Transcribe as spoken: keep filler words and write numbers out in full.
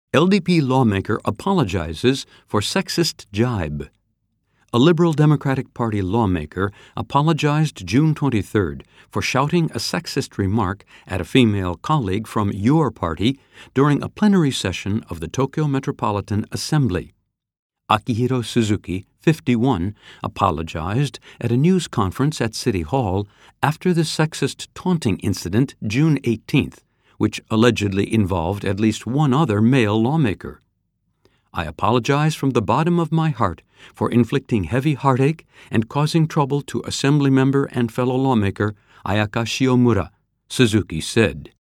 L D P lawmaker apologizes for sexist jibe. A Liberal Democratic Party lawmaker apologized June twenty-third for shouting a sexist remark at a female colleague from your party during a plenary session of the Tokyo Metropolitan Assembly. Akihiro Suzuki, fifty-one, apologized at a news conference at City Hall after the sexist taunting incident June eighteenth, which allegedly involved at least one other male lawmaker. I apologize from the bottom of my heart for inflicting heavy heartache and causing trouble to Assemblymember and fellow lawmaker Ayaka Shiomura, Suzuki said.